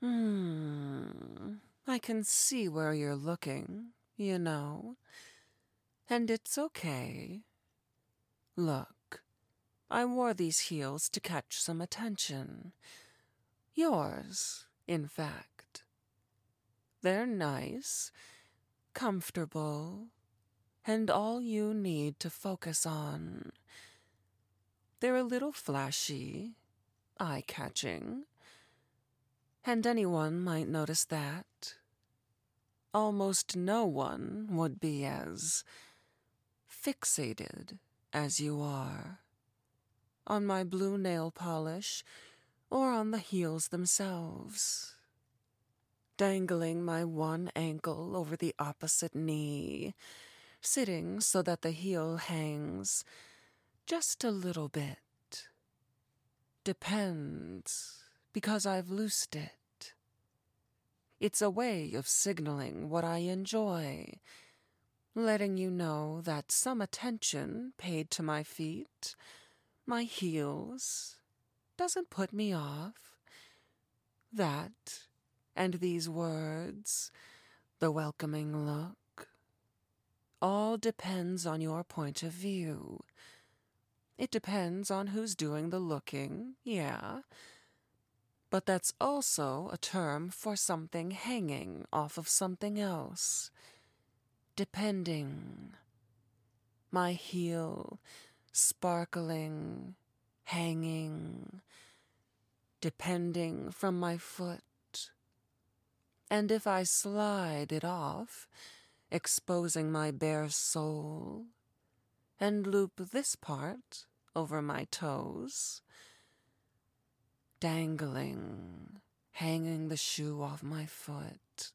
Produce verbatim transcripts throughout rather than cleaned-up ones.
Hmm. I can see where you're looking, you know. And it's okay. Look, I wore these heels to catch some attention. Yours, in fact. They're nice, comfortable, and all you need to focus on. They're a little flashy, eye-catching, and anyone might notice that. Almost no one would be as fixated as you are on my blue nail polish or on the heels themselves. Dangling my one ankle over the opposite knee, sitting so that the heel hangs just a little bit. Depends, because I've loosed it. It's a way of signaling what I enjoy, letting you know that some attention paid to my feet, my heels, doesn't put me off. That, and these words, the welcoming look, all depends on your point of view. It depends on who's doing the looking, yeah, but that's also a term for something hanging off of something else. Depending. My heel, sparkling, hanging, depending from my foot. And if I slide it off, exposing my bare sole, and loop this part over my toes, dangling, hanging the shoe off my foot,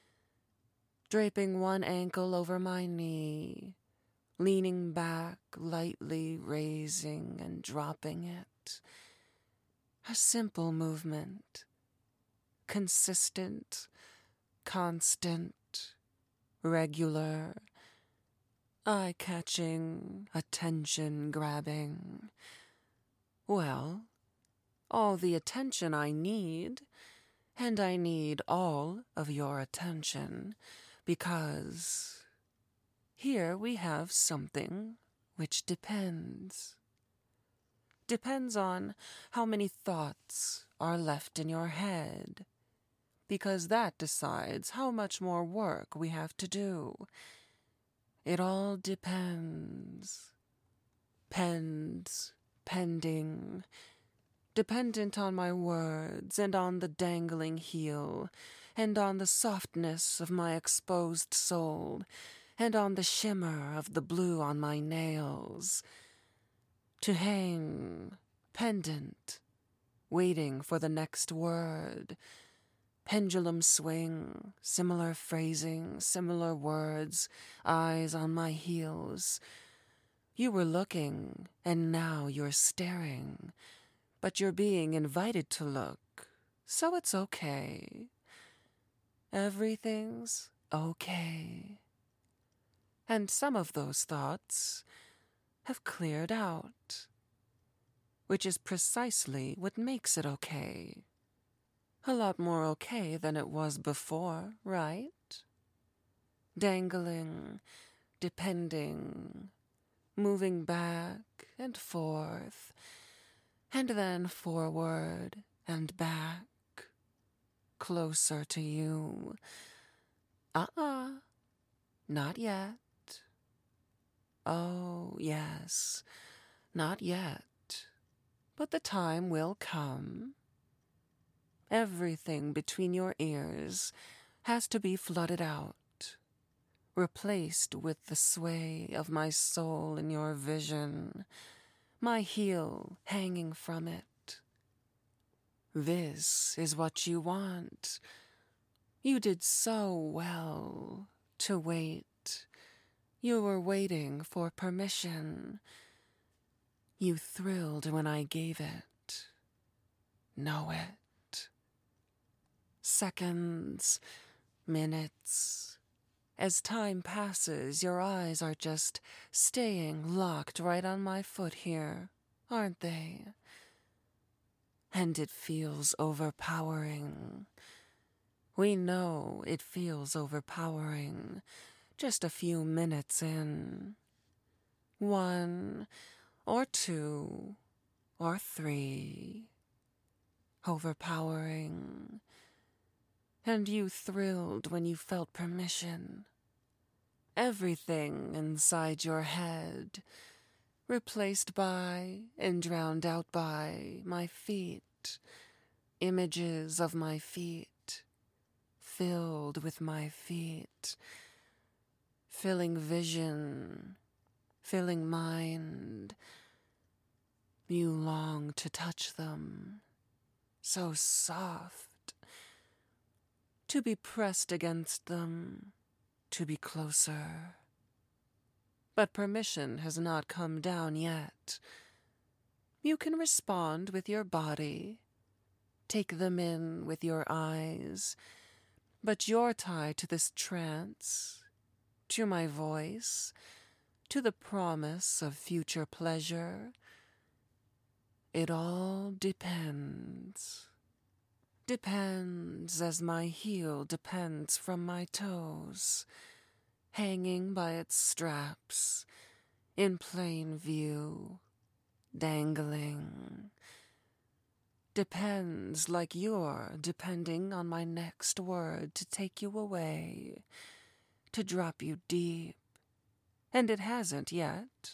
draping one ankle over my knee, leaning back, lightly raising and dropping it. A simple movement, consistent, constant, regular, eye-catching, attention-grabbing. Well, all the attention I need, and I need all of your attention, because here we have something which depends. Depends on how many thoughts are left in your head, because that decides how much more work we have to do. It all depends. Pends, pending, dependent on my words, and on the dangling heel, and on the softness of my exposed sole, and on the shimmer of the blue on my nails. To hang, pendant, waiting for the next word. Pendulum swing, similar phrasing, similar words, eyes on my heels. You were looking, and now you're staring, but you're being invited to look, so it's okay. Everything's okay. And some of those thoughts have cleared out, which is precisely what makes it okay. A lot more okay than it was before, right? Dangling, depending, moving back and forth, and then forward and back, closer to you. Uh-uh, not yet. Oh, yes, not yet, but the time will come. Everything between your ears has to be flooded out, replaced with the sway of my soul in your vision, my heel hanging from it. This is what you want. You did so well to wait. You were waiting for permission. You thrilled when I gave it. Know it. Seconds, minutes. As time passes, your eyes are just staying locked right on my foot here, aren't they? And it feels overpowering. We know it feels overpowering just a few minutes in. One, or two, or three. Overpowering. And you thrilled when you felt permission. Everything inside your head, replaced by and drowned out by my feet, images of my feet, filled with my feet, filling vision, filling mind. You long to touch them, so soft, to be pressed against them, to be closer. But permission has not come down yet. You can respond with your body, take them in with your eyes, but your tie to this trance, to my voice, to the promise of future pleasure, it all depends. Depends as my heel depends from my toes, hanging by its straps, in plain view, dangling. Depends like you're depending on my next word to take you away, to drop you deep, and it hasn't yet.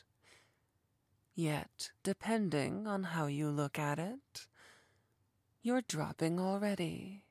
Yet, depending on how you look at it, you're dropping already.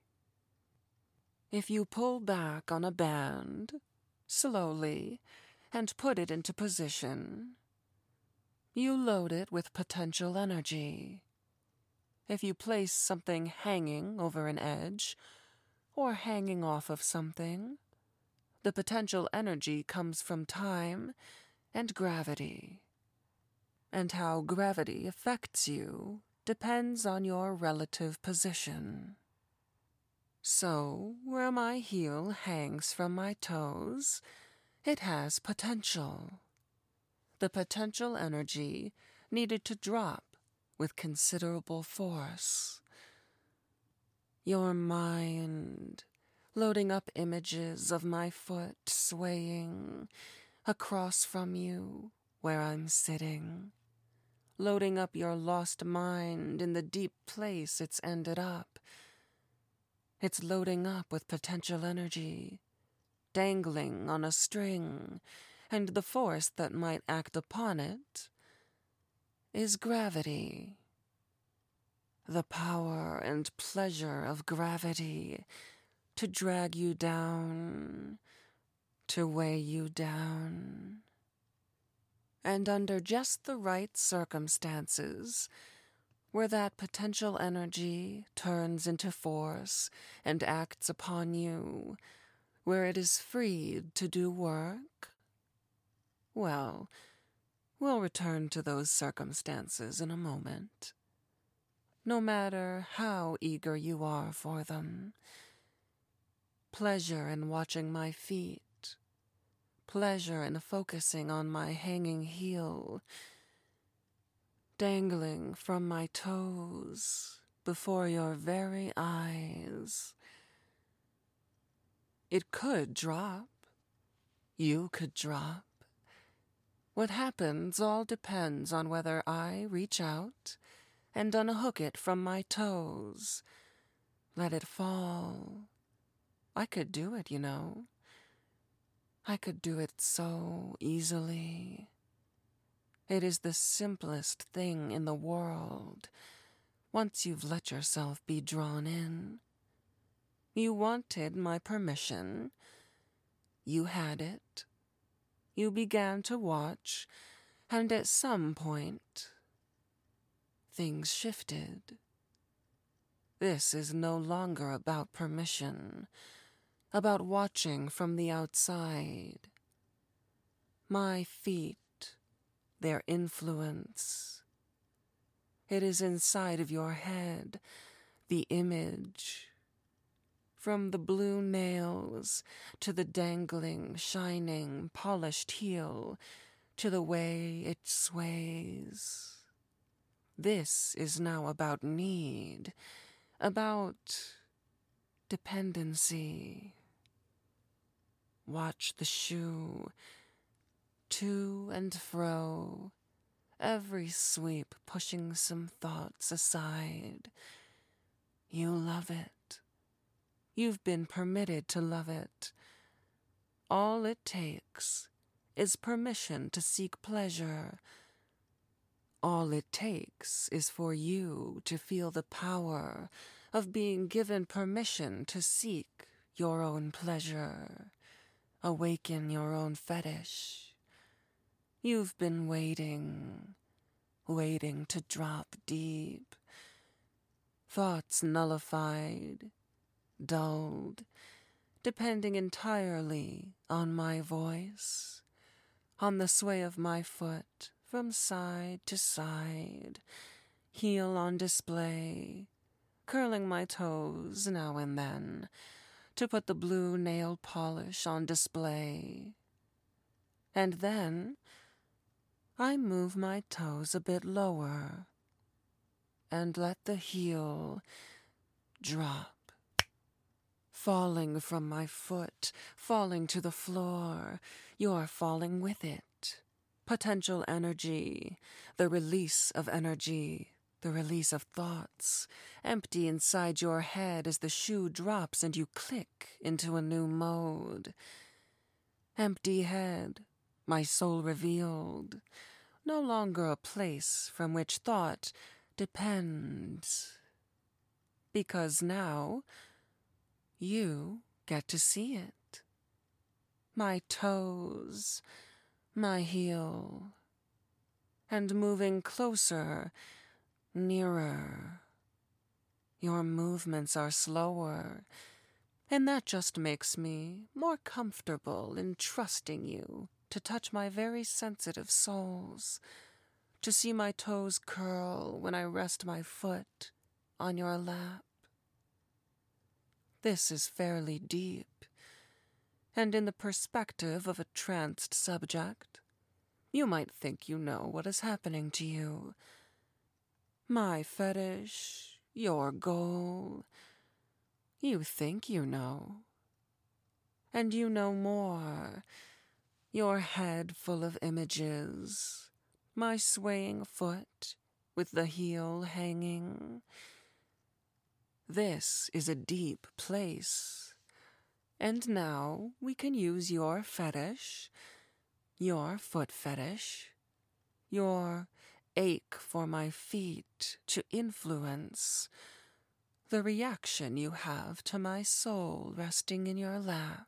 If you pull back on a band, slowly, and put it into position, you load it with potential energy. If you place something hanging over an edge, or hanging off of something, the potential energy comes from time and gravity. And how gravity affects you depends on your relative position. So, where my heel hangs from my toes, it has potential. The potential energy needed to drop with considerable force. Your mind, loading up images of my foot swaying across from you where I'm sitting, loading up your lost mind in the deep place it's ended up. It's loading up with potential energy, dangling on a string, and the force that might act upon it is gravity. The power and pleasure of gravity to drag you down, to weigh you down. And under just the right circumstances, where that potential energy turns into force and acts upon you, where it is freed to do work, well, we'll return to those circumstances in a moment. No matter how eager you are for them. Pleasure in watching my feet. Pleasure in focusing on my hanging heel, dangling from my toes before your very eyes. It could drop. You could drop. What happens all depends on whether I reach out and unhook it from my toes. Let it fall. I could do it, you know. I could do it so easily. It is the simplest thing in the world, once you've let yourself be drawn in. You wanted my permission. You had it. You began to watch, and at some point, things shifted. This is no longer about permission, about watching from the outside. My feet, their influence. It is inside of your head, the image. From the blue nails to the dangling, shining, polished heel, to the way it sways. This is now about need, about dependency. Watch the shoe, to and fro, every sweep pushing some thoughts aside. You love it. You've been permitted to love it. All it takes is permission to seek pleasure. All it takes is for you to feel the power of being given permission to seek your own pleasure, awaken your own fetish. You've been waiting, waiting to drop deep. Thoughts nullified, dulled, depending entirely on my voice, on the sway of my foot from side to side, heel on display, curling my toes now and then to put the blue nail polish on display. And then I move my toes a bit lower and let the heel drop, falling from my foot, falling to the floor. You're falling with it. Potential energy, the release of energy, the release of thoughts, empty inside your head as the shoe drops and you click into a new mode. Empty head, my soul revealed, no longer a place from which thought depends. Because now, you get to see it. My toes, my heel, and moving closer, nearer. Your movements are slower, and that just makes me more comfortable in trusting you to touch my very sensitive soles, to see my toes curl when I rest my foot on your lap. This is fairly deep, and in the perspective of a tranced subject, you might think you know what is happening to you. My fetish, your goal. You think you know. And you know more. Your head full of images. My swaying foot with the heel hanging. This is a deep place. And now we can use your fetish, your foot fetish, your ache for my feet to influence the reaction you have to my soul resting in your lap.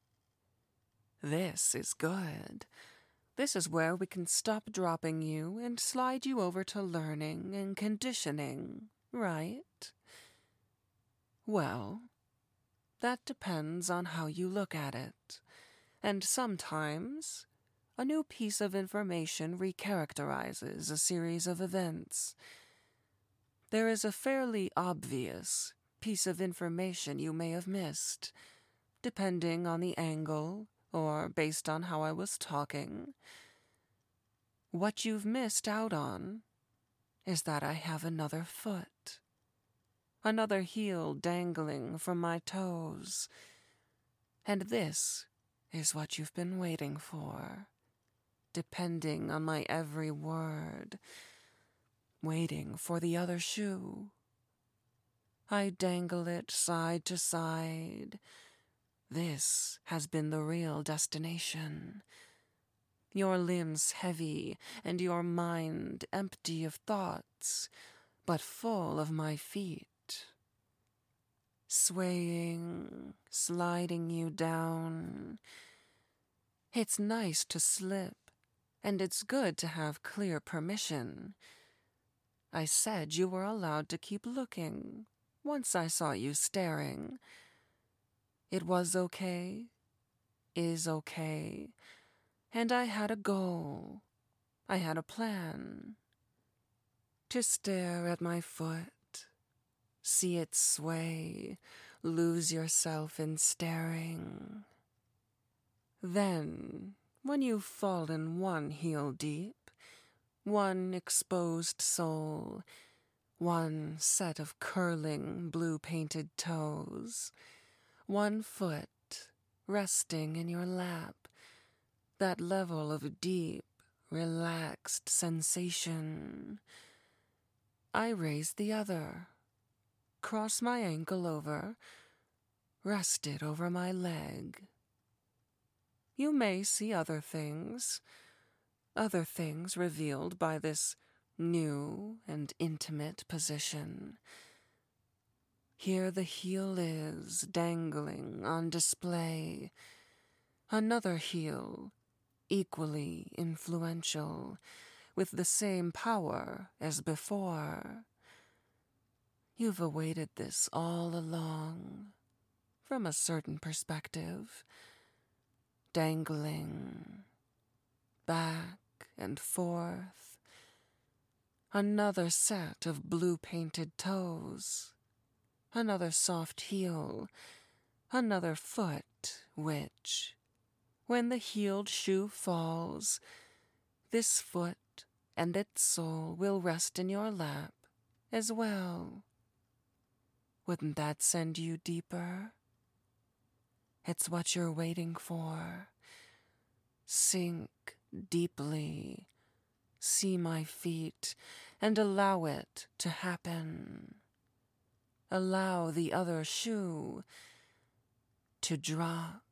This is good. This is where we can stop dropping you and slide you over to learning and conditioning, right? Well, that depends on how you look at it, and sometimes a new piece of information recharacterizes a series of events. There is a fairly obvious piece of information you may have missed, depending on the angle or based on how I was talking. What you've missed out on is that I have another foot. Another heel dangling from my toes. And this is what you've been waiting for, depending on my every word, waiting for the other shoe. I dangle it side to side. This has been the real destination. Your limbs heavy and your mind empty of thoughts, but full of my feet. Swaying, sliding you down. It's nice to slip, and it's good to have clear permission. I said you were allowed to keep looking once I saw you staring. It was okay, is okay, and I had a goal. I had a plan. To stare at my foot, see it sway, lose yourself in staring. Then, when you've fallen one heel deep, one exposed soul, One set of curling blue-painted toes, one foot resting in your lap, that level of deep, relaxed sensation. I raise the other, cross my ankle over, rest it over my leg. You may see other things, other things revealed by this new and intimate position. Here the heel is dangling on display, another heel, equally influential, with the same power as before. You've awaited this all along, from a certain perspective, dangling, back and forth, another set of blue-painted toes, another soft heel, another foot which, when the heeled shoe falls, this foot and its sole will rest in your lap as well. Wouldn't that send you deeper? It's what you're waiting for. Sink deeply, see my feet, and allow it to happen. Allow the other shoe to drop.